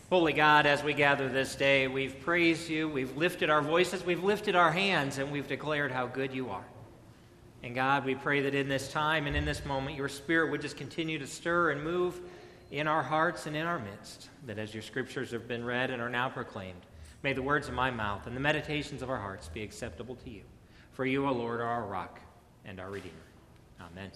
Holy God, as we gather this day, we've praised you, we've lifted our voices, we've lifted our hands, and we've declared how good you are. And God, we pray that in this time and in this moment, your Spirit would just continue to stir and move in our hearts and in our midst, that as your scriptures have been read and are now proclaimed, may the words of my mouth and the meditations of our hearts be acceptable to you. For you, O Lord, are our rock and our Redeemer. Amen.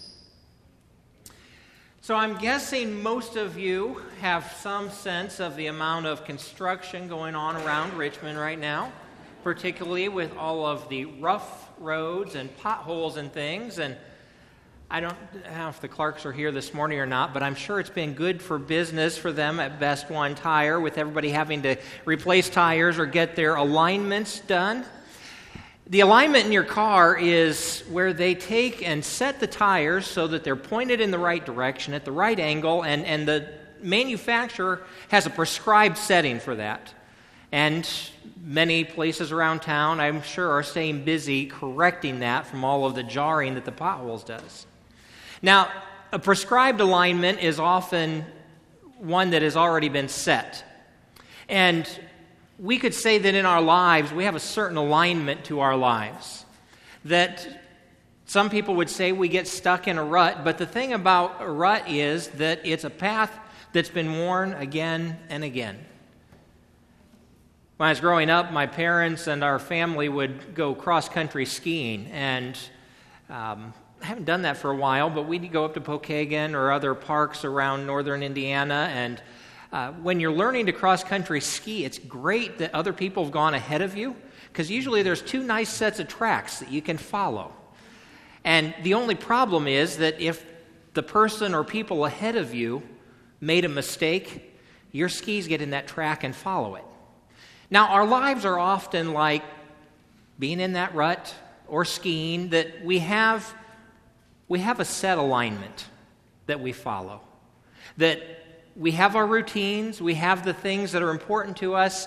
So I'm guessing most of you have some sense of the amount of construction going on around Richmond right now, particularly with all of the rough roads and potholes and things. And I don't know if the Clarks are here this morning or not, but I'm sure it's been good for business for them at Best One Tire, with everybody having to replace tires or get their alignments done. The alignment in your car is where they take and set the tires so that they're pointed in the right direction at the right angle, and the manufacturer has a prescribed setting for that. And many places around town, I'm sure, are staying busy correcting that from all of the jarring that the potholes does. Now, a prescribed alignment is often one that has already been set. And we could say that in our lives, we have a certain alignment to our lives. That some people would say we get stuck in a rut, but the thing about a rut is that it's a path that's been worn again and again. When I was growing up, my parents and our family would go cross-country skiing, and I haven't done that for a while, but we'd go up to Pokagon or other parks around northern Indiana, and when you're learning to cross-country ski, it's great that other people have gone ahead of you, because usually there's two nice sets of tracks that you can follow. And the only problem is that if the person or people ahead of you made a mistake, your skis get in that track and follow it. Now, our lives are often like being in that rut or skiing, that we have a set alignment that we follow, that we have our routines, we have the things that are important to us,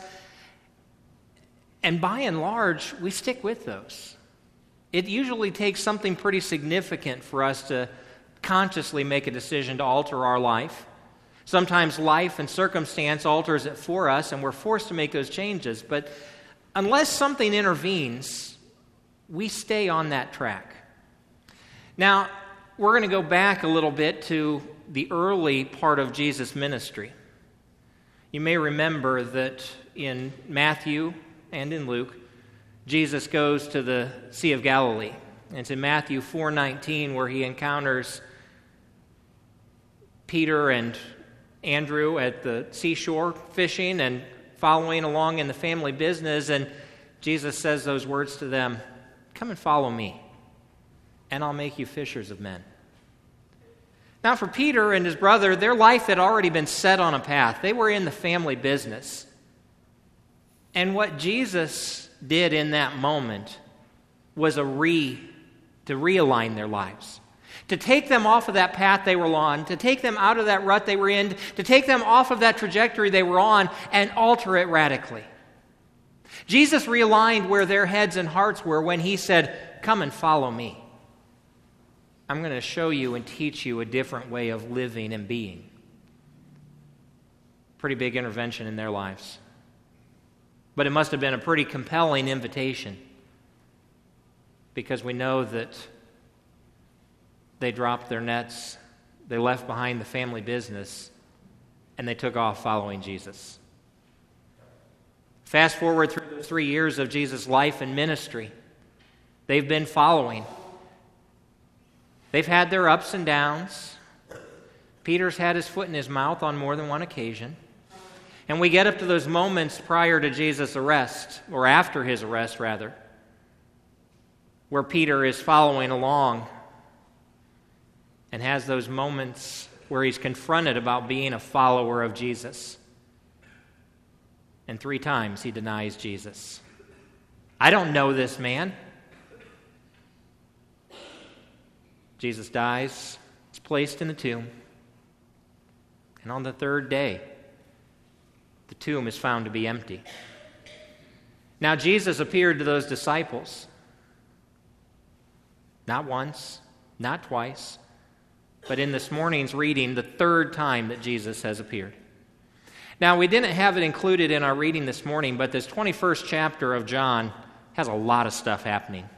and by and large, we stick with those. It usually takes something pretty significant for us to consciously make a decision to alter our life. Sometimes life and circumstance alters it for us, and we're forced to make those changes. But unless something intervenes, we stay on that track. Now, we're going to go back a little bit to the early part of Jesus' ministry. You may remember that in Matthew and in Luke, Jesus goes to the Sea of Galilee. And it's in Matthew 4:19 where he encounters Peter and Andrew at the seashore fishing and following along in the family business. And Jesus says those words to them, "Come and follow me, and I'll make you fishers of men." Now, for Peter and his brother, their life had already been set on a path. They were in the family business. And what Jesus did in that moment was to realign their lives, to take them off of that path they were on, to take them out of that rut they were in, to take them off of that trajectory they were on and alter it radically. Jesus realigned where their heads and hearts were when he said, "Come and follow me. I'm going to show you and teach you a different way of living and being." Pretty big intervention in their lives. But it must have been a pretty compelling invitation, because we know that they dropped their nets, they left behind the family business, and they took off following Jesus. Fast forward through the 3 years of Jesus' life and ministry. They've been following. They've had their ups and downs. Peter's had his foot in his mouth on more than one occasion. And we get up to those moments prior to Jesus' arrest, or after his arrest, rather, where Peter is following along and has those moments where he's confronted about being a follower of Jesus. And 3 times he denies Jesus. "I don't know this man." Jesus dies, is placed in the tomb, and on the 3rd day, the tomb is found to be empty. Now, Jesus appeared to those disciples, not once, not twice, but in this morning's reading, the 3rd time that Jesus has appeared. Now, we didn't have it included in our reading this morning, but this 21st chapter of John has a lot of stuff happening.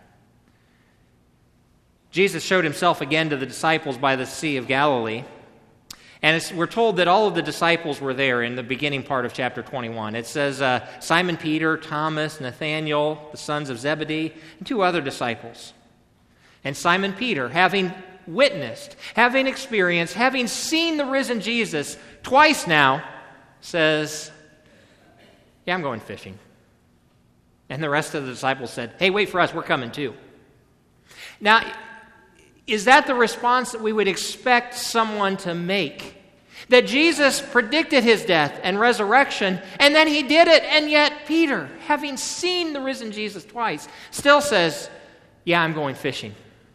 Jesus showed himself again to the disciples by the Sea of Galilee. And we're told that all of the disciples were there in the beginning part of chapter 21. It says Simon Peter, Thomas, Nathanael, the sons of Zebedee, and 2 other disciples. And Simon Peter, having witnessed, having experienced, having seen the risen Jesus twice now, says, "Yeah, I'm going fishing." And the rest of the disciples said, "Hey, wait for us, we're coming too." Now, is that the response that we would expect someone to make? That Jesus predicted his death and resurrection, and then he did it, and yet Peter, having seen the risen Jesus twice, still says, "Yeah, I'm going fishing."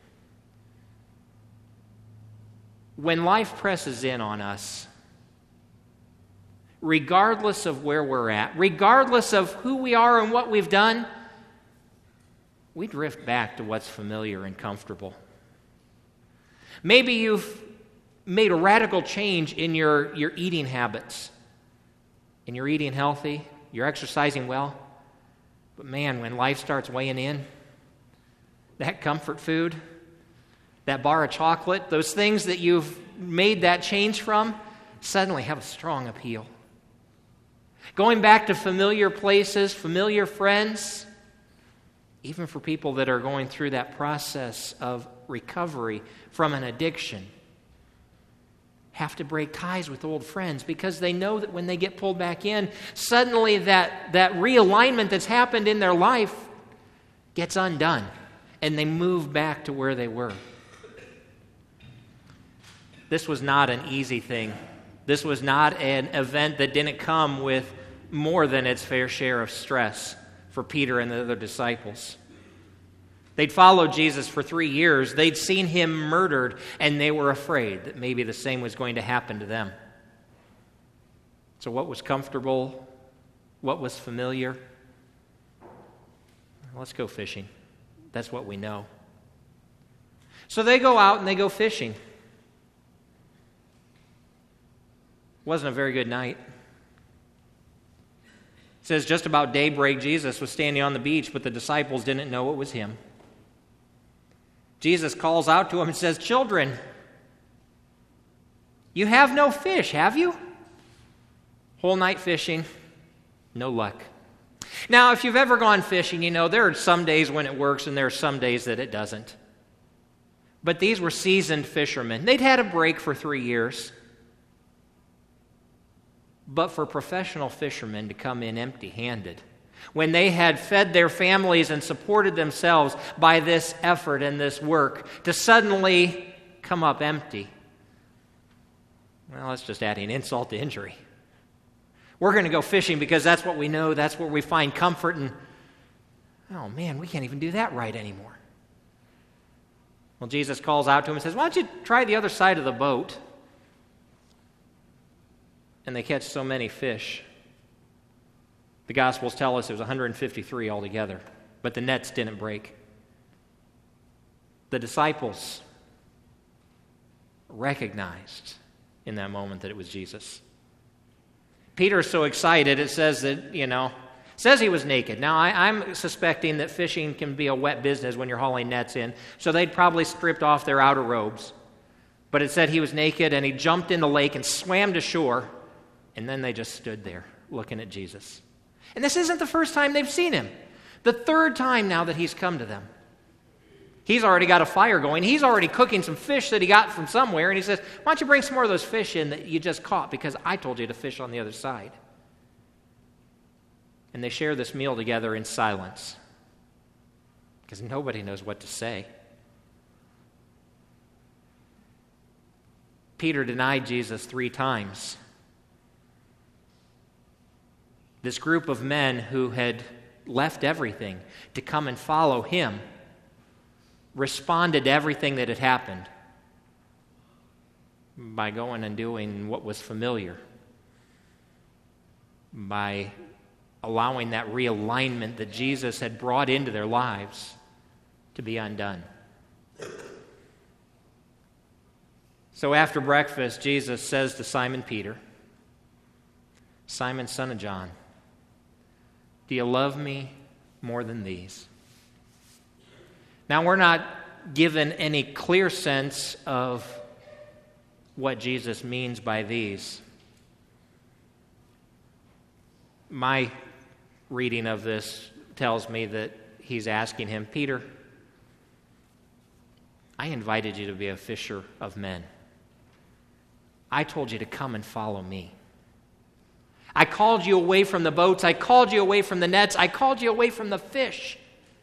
When life presses in on us, regardless of where we're at, regardless of who we are and what we've done, we drift back to what's familiar and comfortable. Maybe you've made a radical change in your eating habits, and you're eating healthy, you're exercising well, but man, when life starts weighing in, that comfort food, that bar of chocolate, those things that you've made that change from, suddenly have a strong appeal. Going back to familiar places, familiar friends, even for people that are going through that process of recovery from an addiction, have to break ties with old friends because they know that when they get pulled back in, suddenly that realignment that's happened in their life gets undone, and they move back to where they were. This was not an easy thing. This was not an event that didn't come with more than its fair share of stress for Peter and the other disciples. They'd followed Jesus for 3 years. They'd seen him murdered, and they were afraid that maybe the same was going to happen to them. So what was comfortable? What was familiar? Let's go fishing. That's what we know. So they go out and they go fishing. Wasn't a very good night. It says just about daybreak, Jesus was standing on the beach, but the disciples didn't know it was him. Jesus calls out to him and says, "Children, you have no fish, have you?" Whole night fishing, no luck. Now, if you've ever gone fishing, you know there are some days when it works and there are some days that it doesn't. But these were seasoned fishermen. They'd had a break for 3 years. But for professional fishermen to come in empty-handed, when they had fed their families and supported themselves by this effort and this work, to suddenly come up empty, well, that's just adding insult to injury. We're going to go fishing because that's what we know, that's where we find comfort, and oh man, we can't even do that right anymore. Well, Jesus calls out to him and says, "Why don't you try the other side of the boat?" And they catch so many fish. The Gospels tell us it was 153 altogether, but the nets didn't break. The disciples recognized in that moment that it was Jesus. Peter is so excited, it says that, says he was naked. Now, I'm suspecting that fishing can be a wet business when you're hauling nets in, so they'd probably stripped off their outer robes. But it said he was naked, and he jumped in the lake and swam to shore. And then they just stood there looking at Jesus. And this isn't the first time they've seen him. The 3rd time now that he's come to them. He's already got a fire going. He's already cooking some fish that he got from somewhere. And he says, "Why don't you bring some more of those fish in that you just caught because I told you to fish on the other side." And they share this meal together in silence because nobody knows what to say. Peter denied Jesus 3 times. This group of men who had left everything to come and follow him responded to everything that had happened by going and doing what was familiar, by allowing that realignment that Jesus had brought into their lives to be undone. So after breakfast, Jesus says to Simon Peter, Simon, son of John, do you love me more than these? Now, we're not given any clear sense of what Jesus means by these. My reading of this tells me that he's asking him, Peter, I invited you to be a fisher of men. I told you to come and follow me. I called you away from the boats. I called you away from the nets. I called you away from the fish.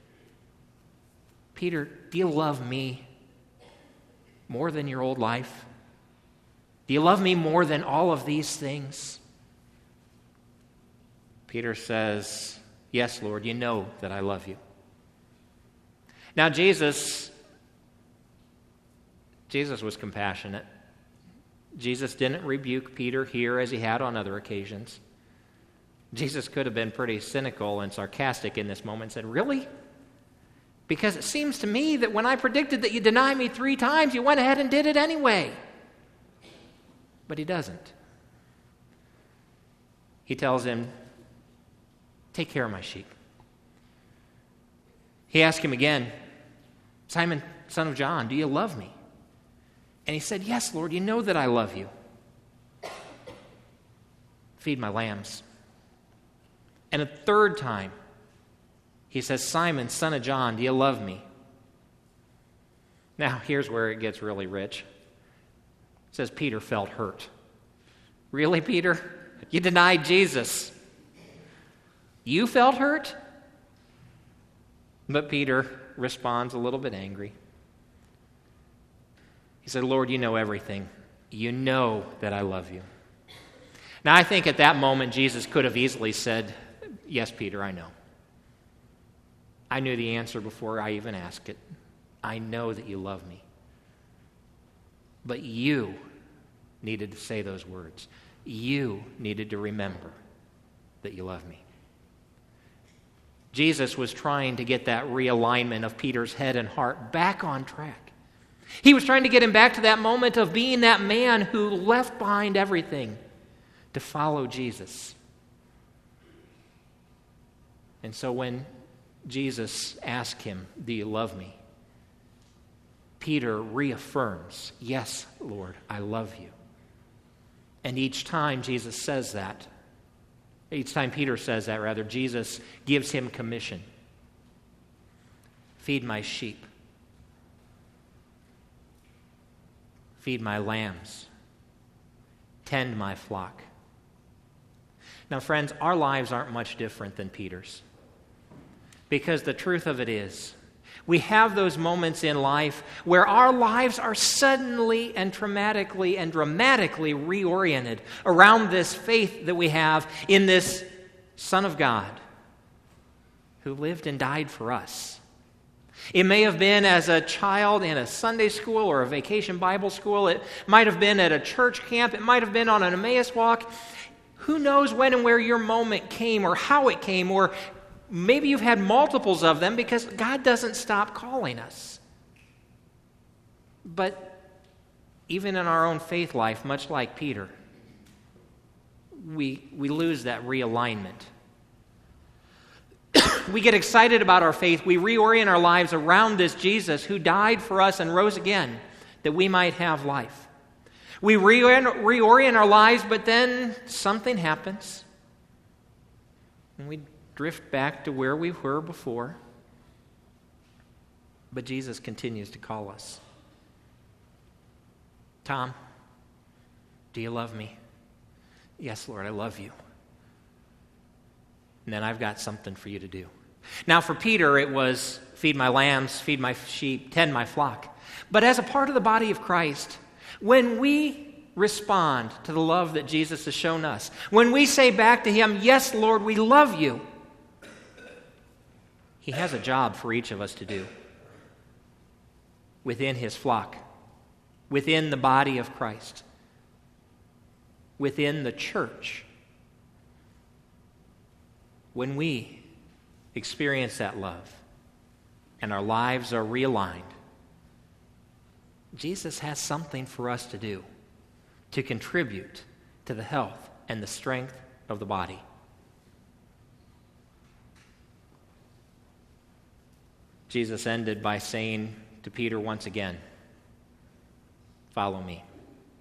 Peter, do you love me more than your old life? Do you love me more than all of these things? Peter says, yes, Lord, you know that I love you. Now, Jesus was compassionate. Jesus didn't rebuke Peter here as he had on other occasions. Jesus could have been pretty cynical and sarcastic in this moment and said, really? Because it seems to me that when I predicted that you deny me 3 times, you went ahead and did it anyway. But he doesn't. He tells him, take care of my sheep. He asked him again, Simon, son of John, do you love me? And he said, yes, Lord, you know that I love you. Feed my lambs. And a 3rd time, he says, Simon, son of John, do you love me? Now, here's where it gets really rich. It says Peter felt hurt. Really, Peter? You denied Jesus. You felt hurt? But Peter responds a little bit angry. He said, Lord, you know everything. You know that I love you. Now, I think at that moment, Jesus could have easily said, yes, Peter, I know. I knew the answer before I even asked it. I know that you love me. But you needed to say those words. You needed to remember that you love me. Jesus was trying to get that realignment of Peter's head and heart back on track. He was trying to get him back to that moment of being that man who left behind everything to follow Jesus. And so when Jesus asked him, do you love me? Peter reaffirms, yes, Lord, I love you. And each time Jesus says that, each time Peter says that, rather, Jesus gives him commission. Feed my sheep. Feed my lambs. Tend my flock. Now, friends, our lives aren't much different than Peter's. Because the truth of it is, we have those moments in life where our lives are suddenly and traumatically and dramatically reoriented around this faith that we have in this Son of God who lived and died for us. It may have been as a child in a Sunday school or a vacation Bible school. It might have been at a church camp. It might have been on an Emmaus walk. Who knows when and where your moment came or how it came, or maybe you've had multiples of them because God doesn't stop calling us. But even in our own faith life, much like Peter, we lose that realignment. We get excited about our faith. We reorient our lives around this Jesus who died for us and rose again that we might have life. We reorient our lives, but then something happens. And we drift back to where we were before. But Jesus continues to call us. Tom, do you love me? Yes, Lord, I love you. And then I've got something for you to do. Now, for Peter, it was feed my lambs, feed my sheep, tend my flock. But as a part of the body of Christ, when we respond to the love that Jesus has shown us, when we say back to him, yes, Lord, we love you, he has a job for each of us to do within his flock, within the body of Christ, within the church. When we experience that love and our lives are realigned, Jesus has something for us to do to contribute to the health and the strength of the body. Jesus ended by saying to Peter once again, "Follow me."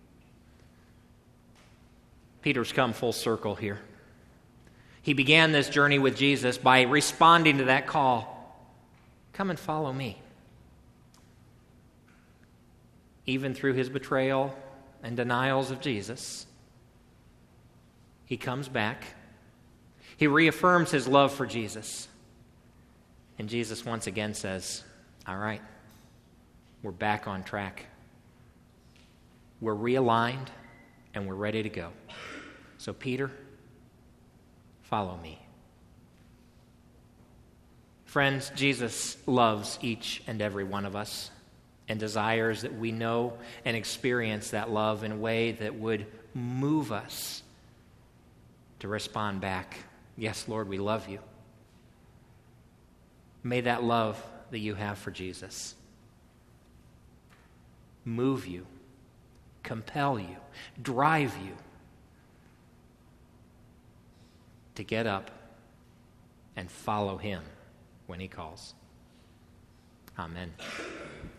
Peter's come full circle here. He began this journey with Jesus by responding to that call, "Come and follow me." Even through his betrayal and denials of Jesus, he comes back. He reaffirms his love for Jesus. And Jesus once again says, "All right, we're back on track. We're realigned and we're ready to go. So Peter, follow me." Friends, Jesus loves each and every one of us and desires that we know and experience that love in a way that would move us to respond back, "Yes, Lord, we love you." May that love that you have for Jesus move you, compel you, drive you to get up and follow him when he calls. Amen.